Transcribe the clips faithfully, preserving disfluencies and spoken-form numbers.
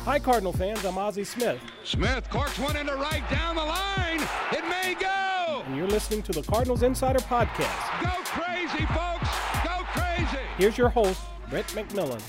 Hi, Cardinal fans. I'm Ozzie Smith. Smith corks one into right down the line. It may go. And you're listening to the Cardinals Insider Podcast. Go crazy, folks. Go crazy. Here's your host, Brett McMillan.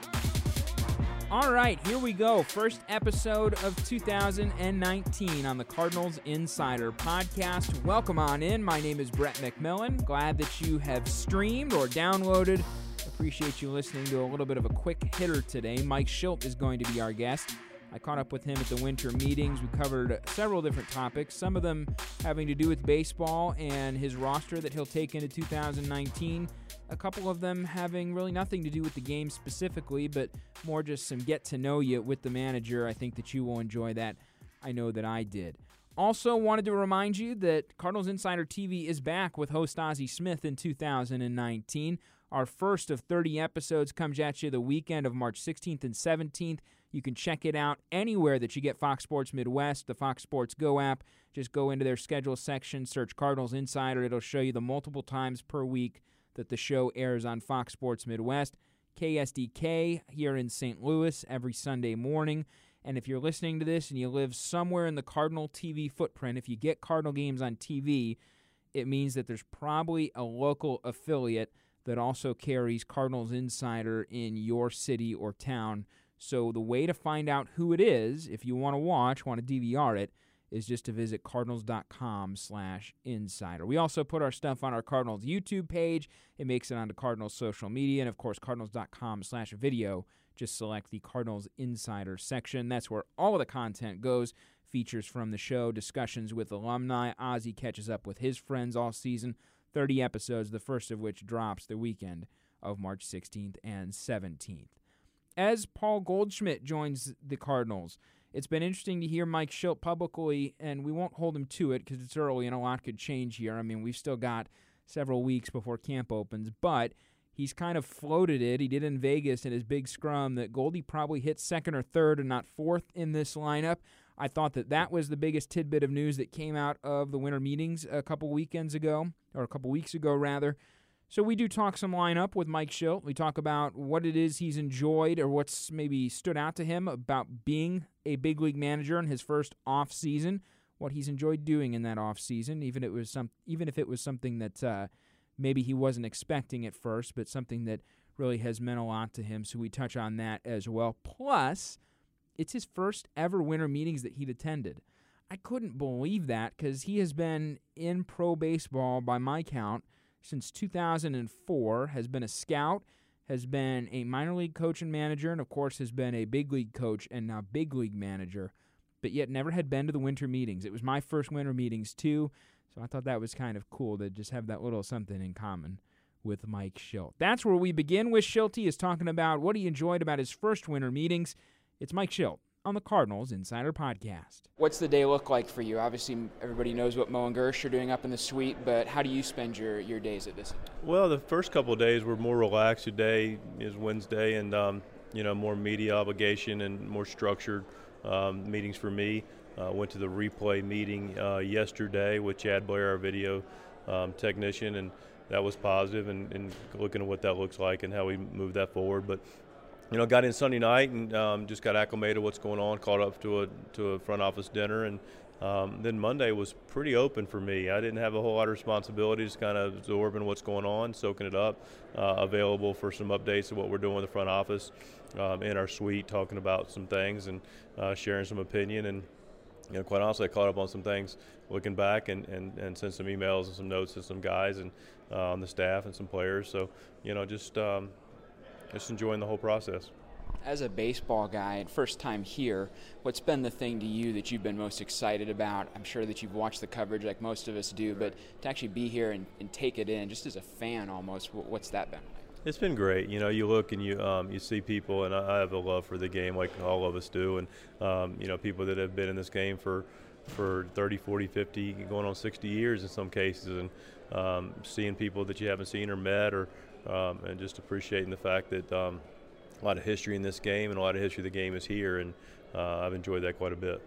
All right, here we go. First episode of two thousand nineteen on the Cardinals Insider Podcast. Welcome on in. My name is Brett McMillan. Glad that you have streamed or downloaded. Appreciate you listening to a little bit of a quick hitter today. Mike Shildt is going to be our guest. I caught up with him at the winter meetings. We covered several different topics, some of them having to do with baseball and his roster that he'll take into two thousand nineteen. A couple of them having really nothing to do with the game specifically, but more just some get-to-know-you with the manager. I think that you will enjoy that. I know that I did. Also wanted to remind you that Cardinals Insider T V is back with host Ozzie Smith in two thousand nineteen. Our first of thirty episodes comes at you the weekend of March sixteenth and seventeenth. You can check it out anywhere that you get Fox Sports Midwest, the Fox Sports Go app. Just go into their schedule section, search Cardinals Insider. It'll show you the multiple times per week that the show airs on Fox Sports Midwest. K S D K here in Saint Louis every Sunday morning. And if you're listening to this and you live somewhere in the Cardinal T V footprint, if you get Cardinal games on T V, it means that there's probably a local affiliate that also carries Cardinals Insider in your city or town. So the way to find out who it is, if you want to watch, want to D V R it, is just to visit cardinals.com slash insider. We also put our stuff on our Cardinals YouTube page. It makes it onto Cardinals social media. And, of course, cardinals.com slash video. Just select the Cardinals Insider section. That's where all of the content goes. Features from the show, discussions with alumni. Ozzie catches up with his friends all season. thirty episodes, the first of which drops the weekend of March sixteenth and seventeenth. As Paul Goldschmidt joins the Cardinals, it's been interesting to hear Mike Shildt publicly, and we won't hold him to it because it's early and a lot could change here. I mean, we've still got several weeks before camp opens, but he's kind of floated it. He did in Vegas in his big scrum that Goldie probably hit second or third and not fourth in this lineup. I thought that that was the biggest tidbit of news that came out of the winter meetings a couple weekends ago, or a couple weeks ago, rather. So we do talk some lineup with Mike Shildt. We talk about what it is he's enjoyed or what's maybe stood out to him about being a big league manager in his first off season, what he's enjoyed doing in that off season, even it was some, even if it was something that uh, maybe he wasn't expecting at first, but something that really has meant a lot to him. So we touch on that as well. Plus, it's his first ever winter meetings that he'd attended. I couldn't believe that because he has been in pro baseball, by my count, since two thousand four, has been a scout, has been a minor league coach and manager, and of course has been a big league coach and now big league manager, but yet never had been to the winter meetings. It was my first winter meetings too, so I thought that was kind of cool to just have that little something in common with Mike Shildt. That's where we begin with Shildt. He is talking about what he enjoyed about his first winter meetings. It's Mike Shildt on the Cardinals Insider Podcast. What's the day look like for you? Obviously, everybody knows what Mo and Gersh are doing up in the suite, but how do you spend your, your days at this? Well, the first couple of days were more relaxed. Today is Wednesday, and um, you know, more media obligation and more structured um, meetings for me. Uh, went to the replay meeting uh, yesterday with Chad Blair, our video um, technician, and that was positive, and, and looking at what that looks like and how we move that forward. But you know, got in Sunday night and um, just got acclimated to what's going on, caught up to a to a front office dinner, and um, then Monday was pretty open for me. I didn't have a whole lot of responsibility, just kind of absorbing what's going on, soaking it up, uh, available for some updates of what we're doing with the front office um, in our suite, talking about some things and uh, sharing some opinion. And you know, quite honestly, I caught up on some things looking back and, and, and sent some emails and some notes to some guys and uh, on the staff and some players. So, you know, just um, – Just enjoying the whole process. As a baseball guy and first time here, what's been the thing to you that you've been most excited about? I'm sure that you've watched the coverage like most of us do, but to actually be here and, and take it in, just as a fan almost, what's that been like? It's been great. You know, you look and you um, you see people, and I have a love for the game like all of us do, and, um, you know, people that have been in this game for, for thirty, forty, fifty, going on sixty years in some cases, and um, seeing people that you haven't seen or met or Um, and just appreciating the fact that um, a lot of history in this game and a lot of history of the game is here, and uh, I've enjoyed that quite a bit.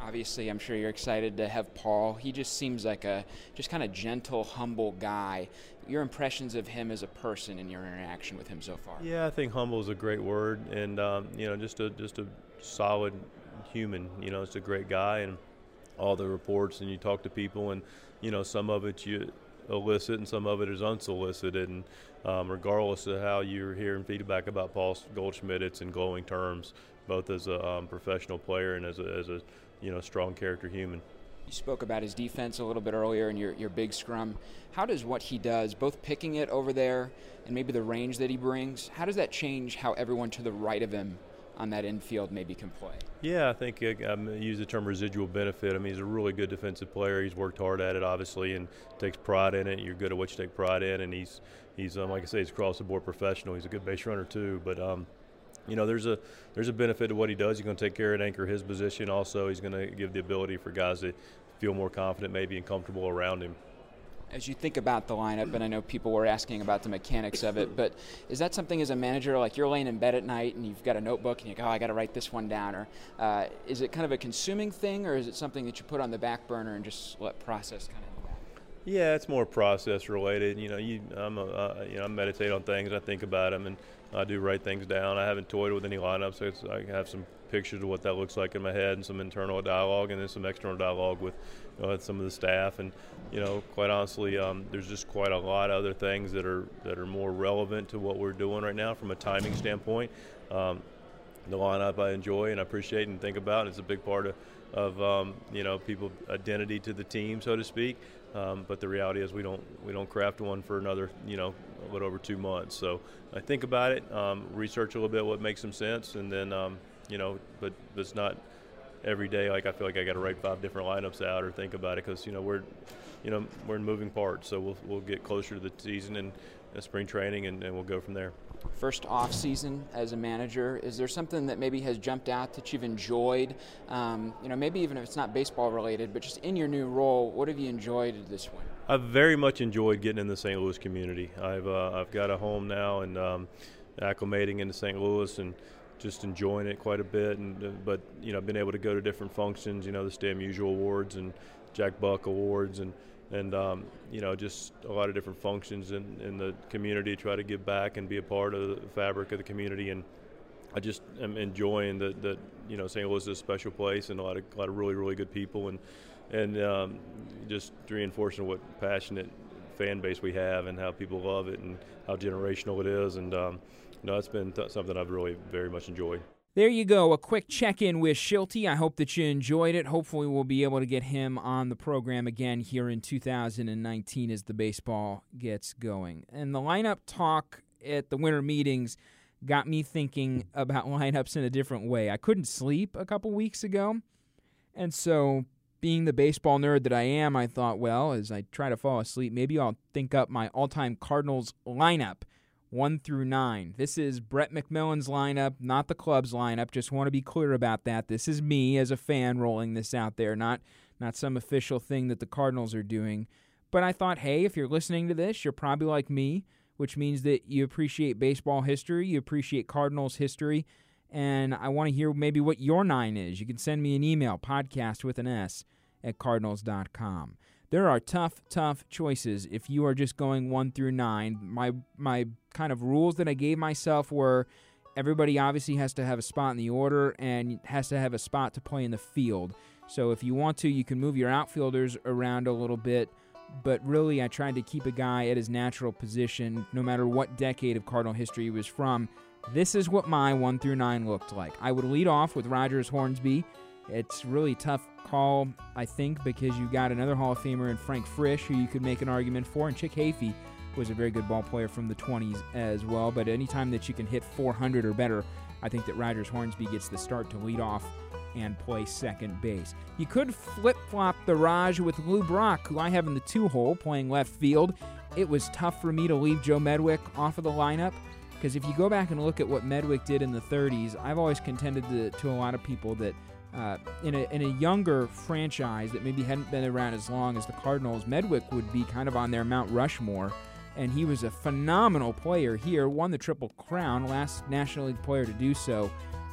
Obviously, I'm sure you're excited to have Paul. He just seems like a just kind of gentle, humble guy. Your impressions of him as a person and your interaction with him so far? Yeah, I think humble is a great word, and um, you know, just a just a solid human. You know, it's a great guy, and all the reports, and you talk to people, and you know, some of it you illicit, and some of it is unsolicited, and um, regardless of how you're hearing feedback about Paul Goldschmidt, it's in glowing terms, both as a um, professional player and as a, as a you know, strong character human. You spoke about his defense a little bit earlier in your, your big scrum. How does what he does, both picking it over there and maybe the range that he brings, how does that change how everyone to the right of him on that infield maybe can play? Yeah, I think I um, use the term residual benefit. I mean, he's a really good defensive player. He's worked hard at it, obviously, and takes pride in it. You're good at what you take pride in, and he's, he's um, like I say, he's across the board professional. He's a good base runner too, but um, you know, there's a there's a benefit to what he does. He's going to take care and anchor his position. Also, he's going to give the ability for guys to feel more confident, maybe, and comfortable around him. As you think about the lineup, and I know people were asking about the mechanics of it, but is that something as a manager, like you're laying in bed at night and you've got a notebook and you go, oh, I got to write this one down, or uh, is it kind of a consuming thing, or is it something that you put on the back burner and just let process kind of? Yeah, it's more process related. You know, you I'm a, uh, you know I meditate on things. I think about them, and I do write things down. I haven't toyed with any lineups. So it's, I have some pictures of what that looks like in my head, and some internal dialogue, and then some external dialogue with, you know, with some of the staff. And you know, quite honestly, um, there's just quite a lot of other things that are that are more relevant to what we're doing right now from a timing standpoint. Um, the lineup I enjoy and I appreciate and think about. It's a big part of, of um, you know, people's identity to the team, so to speak. Um, but the reality is we don't we don't craft one for another, you know, a little over two months. So I think about it, um, research a little bit what makes some sense, and then um, you know, but, but it's not every day. Like I feel like I got to write five different lineups out or think about it, because you know we're, you know, we're in moving parts. So we'll we'll get closer to the season and uh, spring training, and, and we'll go from there. First off season as a manager, is there something that maybe has jumped out that you've enjoyed? Um, you know, maybe even if it's not baseball related, but just in your new role, what have you enjoyed this winter? I've very much enjoyed getting in the Saint Louis community. I've uh, I've got a home now, and um, acclimating into Saint Louis and just enjoying it quite a bit. And uh, but you know, I've been able to go to different functions. You know, the Stan Musial Awards and Jack Buck Awards, and and um, you know, just a lot of different functions in, in the community, try to give back and be a part of the fabric of the community. And I just am enjoying that, that you know, Saint Louis is a special place, and a lot of a lot of really, really good people, and and um, just reinforcing what passionate fan base we have and how people love it and how generational it is. And um, you know, it's been th- something I've really very much enjoyed. There you go, a quick check-in with Shilty. I hope that you enjoyed it. Hopefully we'll be able to get him on the program again here in two thousand nineteen as the baseball gets going. And the lineup talk at the winter meetings got me thinking about lineups in a different way. I couldn't sleep a couple weeks ago, and so being the baseball nerd that I am, I thought, well, as I try to fall asleep, maybe I'll think up my all-time Cardinals lineup, one through nine. This is Brett McMillan's lineup, not the club's lineup. Just want to be clear about that. This is me as a fan rolling this out there, not not some official thing that the Cardinals are doing. But I thought, hey, if you're listening to this, you're probably like me, which means that you appreciate baseball history, you appreciate Cardinals history, and I want to hear maybe what your nine is. You can send me an email, podcast with an S, at cardinals dot com. There are tough, tough choices if you are just going one through nine. My my kind of rules that I gave myself were everybody obviously has to have a spot in the order and has to have a spot to play in the field. So if you want to, you can move your outfielders around a little bit, but really I tried to keep a guy at his natural position no matter what decade of Cardinal history he was from. This is what my one through nine looked like. I would lead off with Rogers Hornsby. It's really tough call, I think, because you got another Hall of Famer in Frank Frisch, who you could make an argument for, and Chick Hafey was a very good ball player from the twenties as well. But anytime that you can hit four hundred or better, I think that Rogers Hornsby gets the start to lead off and play second base. You could flip-flop the Raj with Lou Brock, who I have in the two-hole playing left field. It was tough for me to leave Joe Medwick off of the lineup, because if you go back and look at what Medwick did in the thirties, I've always contended to, to a lot of people that Uh, in, a, in a younger franchise that maybe hadn't been around as long as the Cardinals, Medwick would be kind of on their Mount Rushmore, and he was a phenomenal player here, won the Triple Crown, last National League player to do so.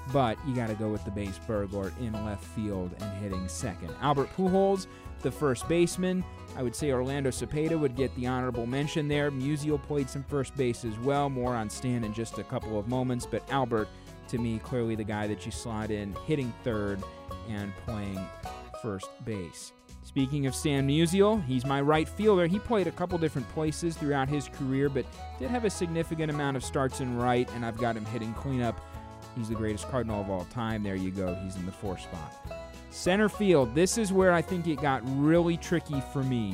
but you got to go with the base Burgort in left field and hitting second. Albert Pujols, the first baseman. I would say Orlando Cepeda would get the honorable mention there. Musial played some first base as well. More on Stan in just a couple of moments, but Albert, to me, clearly the guy that you slot in, hitting third and playing first base. Speaking of Stan Musial, he's my right fielder. He played a couple different places throughout his career, but did have a significant amount of starts in right, and I've got him hitting cleanup. He's the greatest Cardinal of all time. There you go. He's in the fourth spot. Center field. This is where I think it got really tricky for me.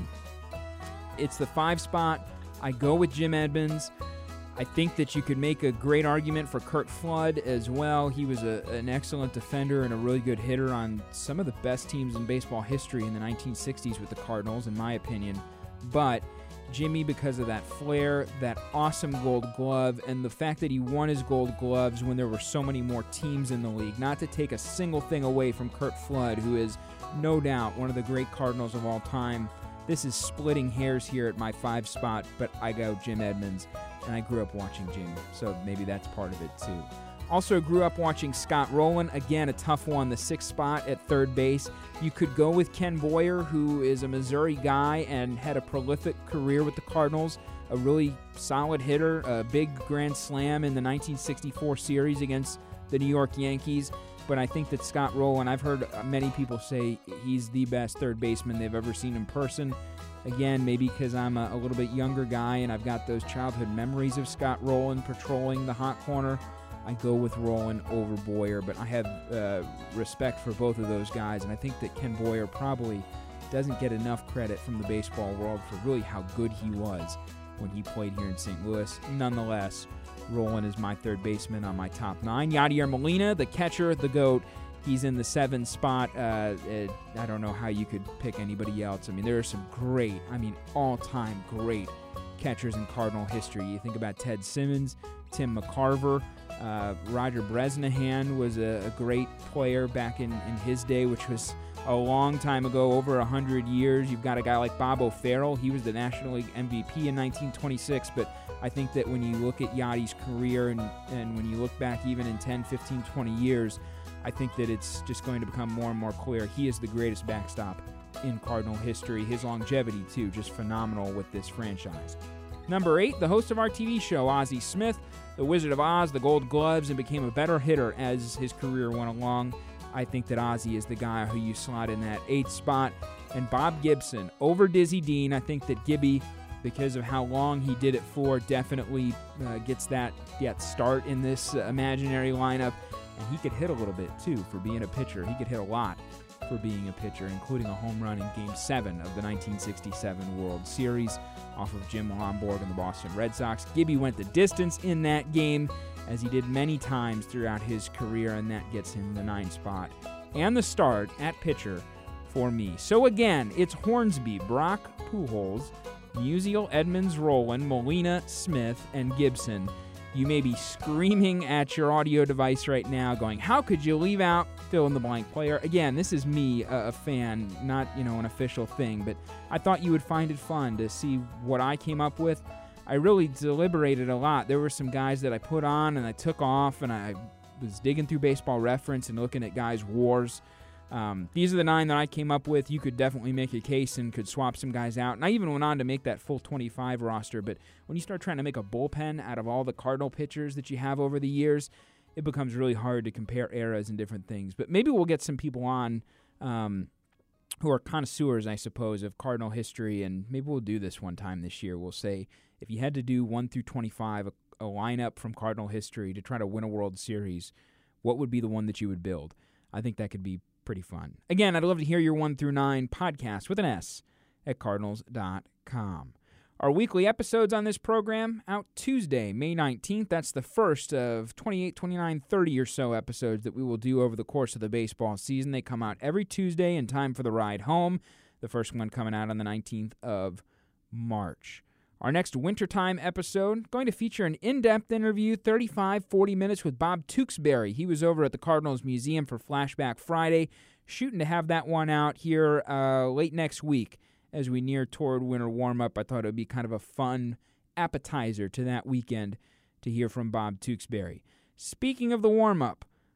It's the five spot. I go with Jim Edmonds. I think that you could make a great argument for Curt Flood as well. He was a, an excellent defender and a really good hitter on some of the best teams in baseball history in the nineteen sixties with the Cardinals, in my opinion. But Jimmy, because of that flair, that awesome gold glove, and the fact that he won his gold gloves when there were so many more teams in the league, not to take a single thing away from Curt Flood, who is no doubt one of the great Cardinals of all time. This is splitting hairs here at my five spot, but I go Jim Edmonds, and I grew up watching Jim, so maybe that's part of it too. Also grew up watching Scott Rowland. Again, a tough one, the sixth spot at third base. You could go with Ken Boyer, who is a Missouri guy and had a prolific career with the Cardinals, a really solid hitter, a big grand slam in the nineteen sixty-four series against the New York Yankees. But I think that Scott Rowland, I've heard many people say he's the best third baseman they've ever seen in person. Again, maybe because I'm a, a little bit younger guy and I've got those childhood memories of Scott Rowland patrolling the hot corner, I go with Rowland over Boyer. But I have uh, respect for both of those guys, and I think that Ken Boyer probably doesn't get enough credit from the baseball world for really how good he was when he played here in Saint Louis. Nonetheless, Rowland is my third baseman on my top nine. Yadier Molina, the catcher, the GOAT. He's in the seventh spot. Uh, it, I don't know how you could pick anybody else. I mean, there are some great, I mean, all-time great catchers in Cardinal history. You think about Ted Simmons, Tim McCarver. Uh, Roger Bresnahan was a, a great player back in, in his day, which was a long time ago, over one hundred years. You've got a guy like Bob O'Farrell. He was the National League M V P in nineteen twenty-six, but I think that when you look at Yadi's career and, and when you look back even in ten, fifteen, twenty years, I think that it's just going to become more and more clear. He is the greatest backstop in Cardinal history. His longevity, too, just phenomenal with this franchise. Number eight, the host of our T V show, Ozzie Smith, the Wizard of Oz, the Gold Gloves, and became a better hitter as his career went along. I think that Ozzie is the guy who you slot in that eighth spot. And Bob Gibson over Dizzy Dean. I think that Gibby, because of how long he did it for, definitely uh, gets that, that start in this uh, imaginary lineup. And he could hit a little bit, too, for being a pitcher. He could hit a lot for being a pitcher, including a home run in Game seven of the nineteen sixty-seven World Series off of Jim Lomborg and the Boston Red Sox. Gibby went the distance in that game, as he did many times throughout his career, and that gets him the ninth spot and the start at pitcher for me. So again, it's Hornsby, Brock, Pujols, Musial, Edmonds, Rowland, Molina, Smith, and Gibson. You may be screaming at your audio device right now going, how could you leave out fill-in-the-blank player? Again, this is me, a, a fan, not, you know, an official thing, but I thought you would find it fun to see what I came up with. I really deliberated a lot. There were some guys that I put on and I took off, and I was digging through Baseball Reference and looking at guys' wars. Um, these are the nine that I came up with. You could definitely make a case and could swap some guys out. And I even went on to make that full twenty-five roster. But when you start trying to make a bullpen out of all the Cardinal pitchers that you have over the years, it becomes really hard to compare eras and different things. But maybe we'll get some people on um, who are connoisseurs, I suppose, of Cardinal history. And maybe we'll do this one time this year. We'll say, if you had to do one through twenty-five, a, a lineup from Cardinal history to try to win a World Series, what would be the one that you would build? I think that could be pretty fun. Again, I'd love to hear your one through nine podcast with an S at cardinals dot com. Our weekly episodes on this program out Tuesday, May nineteenth. That's the first of twenty-eight, twenty-nine, thirty or so episodes that we will do over the course of the baseball season. They come out every Tuesday in time for the ride home. The first one coming out on the nineteenth of March. Our next wintertime episode going to feature an in-depth interview, thirty-five, forty minutes with Bob Tewksbury. He was over at the Cardinals Museum for Flashback Friday, shooting to have that one out here uh, late next week as we near toward winter warm-up. I thought it would be kind of a fun appetizer to that weekend to hear from Bob Tewksbury. Speaking of the warm-up,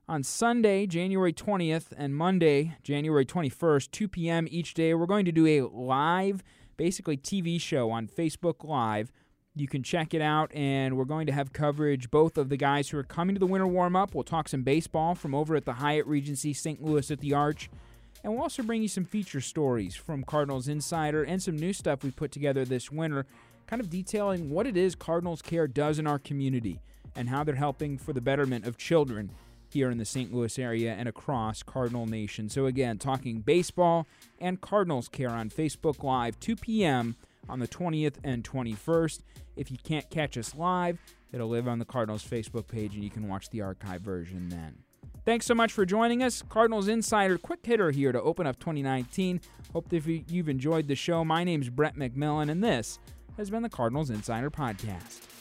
On Sunday, January twentieth, and Monday, January twenty-first, two p.m. each day, we're going to do a live, basically T V show on Facebook Live. You can check it out, and we're going to have coverage both of the guys who are coming to the winter warm-up. We'll talk some baseball from over at the Hyatt Regency Saint Louis at the Arch. And we'll also bring you some feature stories from Cardinals Insider and some new stuff we put together this winter, kind of detailing what it is Cardinals Care does in our community and how they're helping for the betterment of children here in the Saint Louis area and across Cardinal Nation. So again, talking baseball and Cardinals Care on Facebook Live, two p.m. on the twentieth and twenty-first. If you can't catch us live, it'll live on the Cardinals Facebook page, and you can watch the archive version then. Thanks so much for joining us. Cardinals Insider, quick hitter here to open up twenty nineteen. Hope that you've enjoyed the show. My name's Brett McMillan, and this has been the Cardinals Insider Podcast.